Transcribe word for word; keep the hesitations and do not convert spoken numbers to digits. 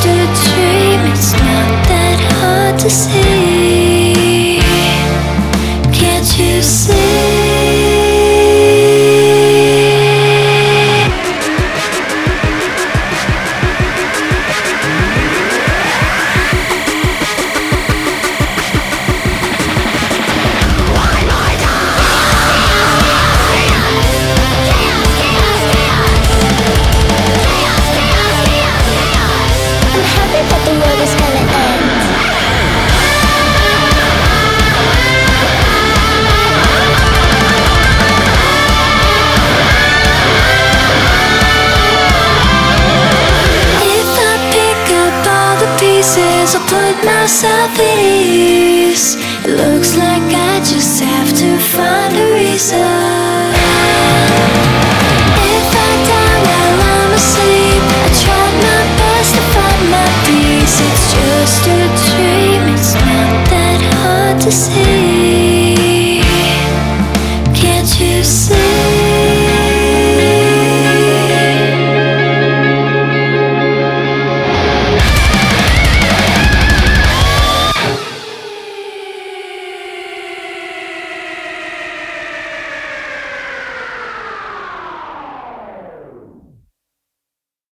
a dream, it's not that hard to see. Can't you see? I'll put myself at ease. It looks like I just have to find a reason. If I die while I'm asleep, I tried my best to find my peace. It's just a dream, it's not that hard to see.